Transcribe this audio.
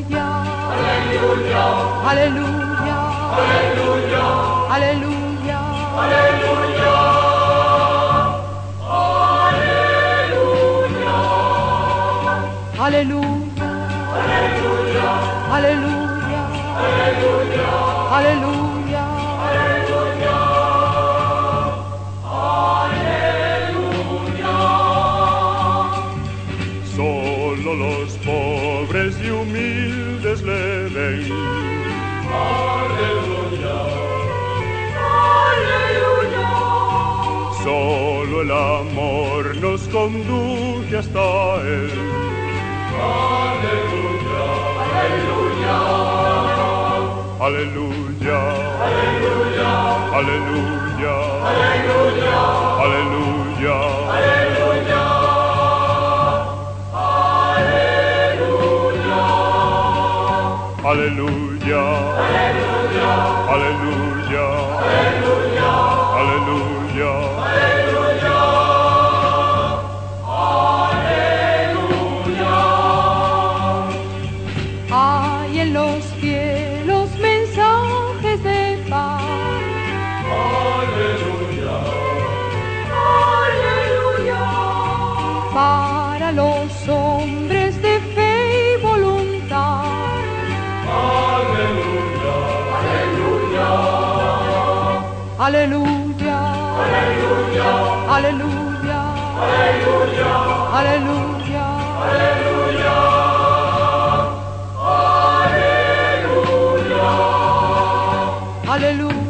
aleluya, aleluya, aleluya, aleluya, aleluya, aleluya, aleluya, aleluya, aleluya, aleluya, aleluya, solo los pobres y humildes le ven. aleluya, aleluya, Solo el amor nos conduce hasta él. aleluya, aleluya, Aleluya, aleluya, aleluya, aleluya, aleluya, aleluya, aleluya, aleluya, aleluya, hay en los cielos mensajes de paz. Aleluya, aleluya, para los hombres de fe y voluntad. Aleluya, aleluya, aleluya, aleluya, aleluya, aleluya, aleluya, aleluya, aleluya.